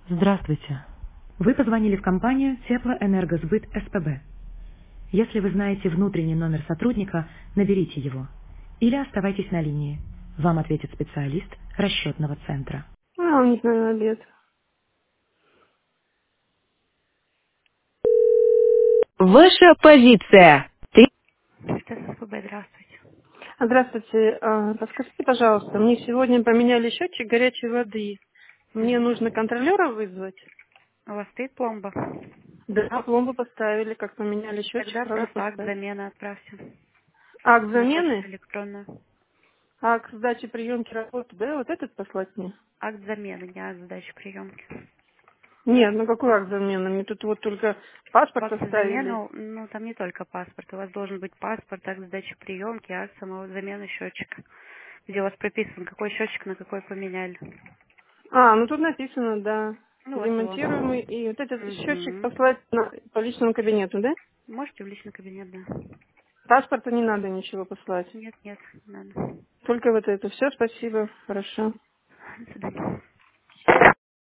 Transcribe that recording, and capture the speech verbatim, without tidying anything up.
Здравствуйте. Вы позвонили в компанию Теплоэнергосбыт СПБ. Если вы знаете внутренний номер сотрудника, наберите его. Или оставайтесь на линии. Вам ответит специалист расчетного центра. А, у них, наверное, обед. Ваша позиция. Ты... Сейчас СПБ, здравствуйте. А, Здравствуйте. А, Подскажите, пожалуйста, мне сегодня поменяли счетчик горячей воды. Мне нужно контролера вызвать. У вас стоит пломба? Да, пломбу поставили, как поменяли счетчик, Тогда сразу просто акт поставили. замены отправьте Акт на почту замены? электронную. Акт сдачи приемки работы, да, вот этот послать мне? Акт замены, не акт сдачи приемки. Нет, ну какой акт замены? Мне тут вот только В паспорт акте оставили. замены, ну там не только паспорт, у вас должен быть паспорт, акт сдачи приемки, акт самого замены счетчика, где у вас прописан, какой счетчик на какой поменяли. А, ну тут написано, да, Ну вот его. ремонтируемый. И вот этот счетчик Угу. послать на- по личному кабинету, да? Можете в личный кабинет, да? Паспорта не надо ничего послать. Нет, нет, не надо. Только вот это. Все, спасибо, хорошо. До свидания.